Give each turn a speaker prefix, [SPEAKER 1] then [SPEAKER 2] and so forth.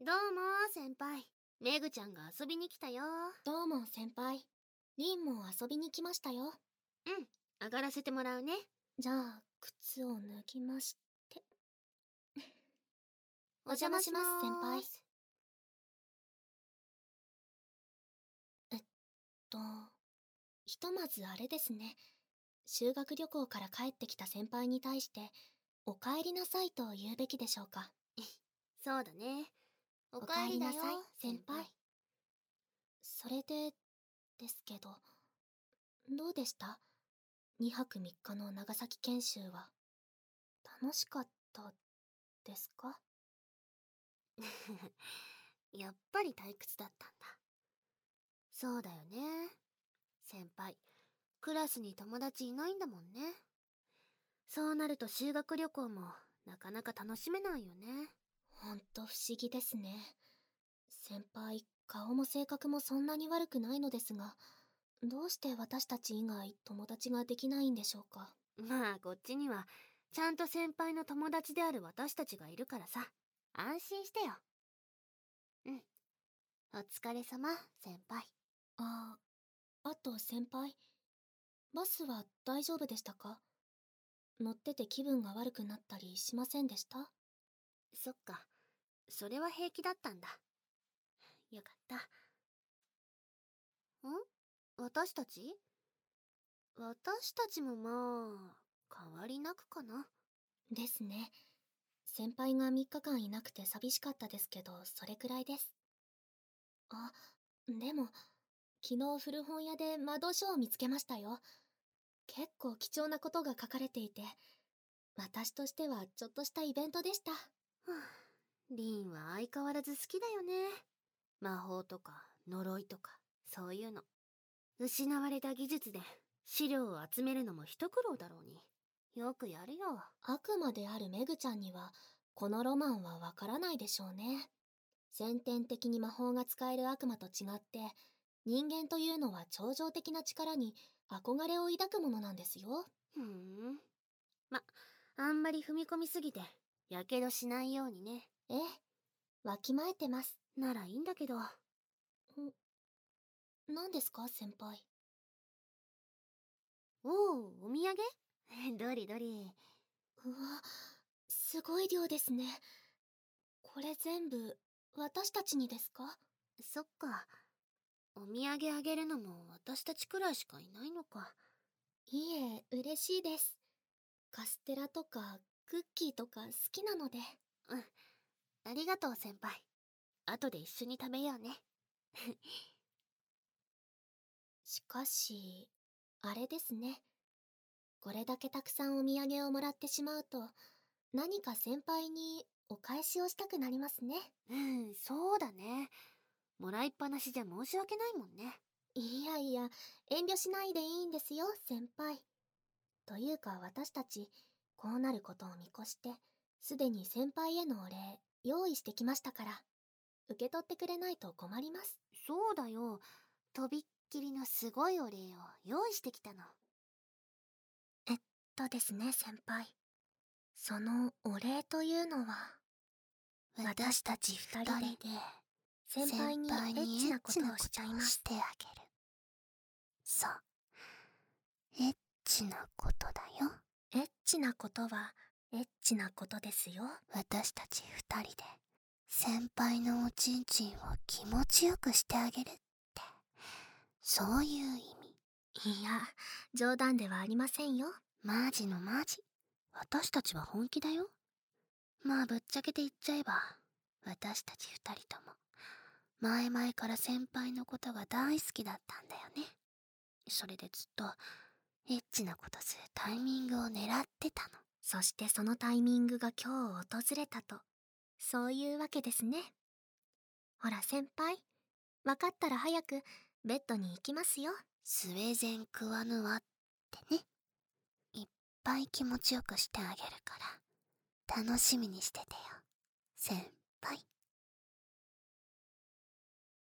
[SPEAKER 1] どうも先輩。メグちゃんが遊びに来たよ。
[SPEAKER 2] どうも先輩。リンも遊びに来ましたよ。
[SPEAKER 1] うん、上がらせてもらうね。
[SPEAKER 2] じゃあ、靴を脱ぎまして。
[SPEAKER 1] お邪魔します
[SPEAKER 2] 先輩。と、ひとまずあれですね。修学旅行から帰ってきた先輩に対して、お帰りなさいと言うべきでしょうか。
[SPEAKER 1] そうだね。お
[SPEAKER 2] 帰
[SPEAKER 1] 帰りだよ
[SPEAKER 2] りなさい、先輩。それで、ですけど、どうでした？ 2 泊3日の長崎研修は。楽しかったですか？
[SPEAKER 1] やっぱり退屈だったんだ。そうだよね。先輩、クラスに友達いないんだもんね。そうなると修学旅行もなかなか楽しめないよね。
[SPEAKER 2] ほんと不思議ですね。先輩、顔も性格もそんなに悪くないのですが、どうして私たち以外友達ができないんでしょうか。
[SPEAKER 1] まあこっちにはちゃんと先輩の友達である私たちがいるからさ。安心してよ。うん。お疲れ様、先輩。
[SPEAKER 2] あと先輩、バスは大丈夫でしたか？乗ってて気分が悪くなったりしませんでした？
[SPEAKER 1] そっか。それは平気だったんだ。よかった。私たちもまあ、変わりなくかな。
[SPEAKER 2] ですね。先輩が3日間いなくて寂しかったですけど、それくらいです。でも、昨日古本屋で魔導書を見つけましたよ。結構貴重なことが書かれていて、私としてはちょっとしたイベントでした。
[SPEAKER 1] リンは相変わらず好きだよね。魔法とか呪いとかそういうの。失われた技術で資料を集めるのも一苦労だろうに。よくやるよ。
[SPEAKER 2] 悪魔であるメグちゃんには、このロマンはわからないでしょうね。先天的に魔法が使える悪魔と違って、人間というのは超常的な力に憧れを抱くものなんですよ。
[SPEAKER 1] ま、あんまり踏み込みすぎて、やけどしないようにね。
[SPEAKER 2] ええ、わきまえてます。
[SPEAKER 1] ならいいんだけど。
[SPEAKER 2] 何ですか、先輩。
[SPEAKER 1] おお、お土産どれどれ。
[SPEAKER 2] うわ、すごい量ですね。これ全部、私たちにですか？
[SPEAKER 1] そっか。お土産あげるのも私たちくらいしかいないのか。
[SPEAKER 2] いえ、嬉しいです。カステラとかクッキーとか好きなので。
[SPEAKER 1] うん。ありがとう先輩。後で一緒に食べようね。
[SPEAKER 2] しかし、あれですね。これだけたくさんお土産をもらってしまうと、何か先輩にお返しをしたくなりますね。
[SPEAKER 1] そうだね。もらいっぱなしじゃ申し訳ないもんね。
[SPEAKER 2] いやいや、遠慮しないでいいんですよ、先輩。というか私たち、こうなることを見越して、すでに先輩へのお礼、用意してきましたから、受け取ってくれないと困ります。
[SPEAKER 1] そうだよ。とびっきりのすごいお礼を用意してきたの。
[SPEAKER 2] ですね、先輩。そのお礼というのは、私たち二人で、先輩にエッチなことをしちゃいます。
[SPEAKER 1] してあげる。そう。エッチなことだよ。
[SPEAKER 2] エッチなことは、エッチなことですよ。
[SPEAKER 1] 私たち二人で、先輩のおちんちんを気持ちよくしてあげるって、そういう意味。
[SPEAKER 2] いや、冗談ではありませんよ。
[SPEAKER 1] マジのマジ。私たちは本気だよ。まあぶっちゃけて言っちゃえば、私たち二人とも、前々から先輩のことが大好きだったんだよね。それでずっと、エッチなことするタイミングを狙ってたの。
[SPEAKER 2] そしてそのタイミングが今日訪れたと、そういうわけですね。ほら先輩、わかったら早くベッドに行きますよ。
[SPEAKER 1] スウェーゼンクワヌワってね。いっぱい気持ちよくしてあげるから、楽しみにしててよ、先輩。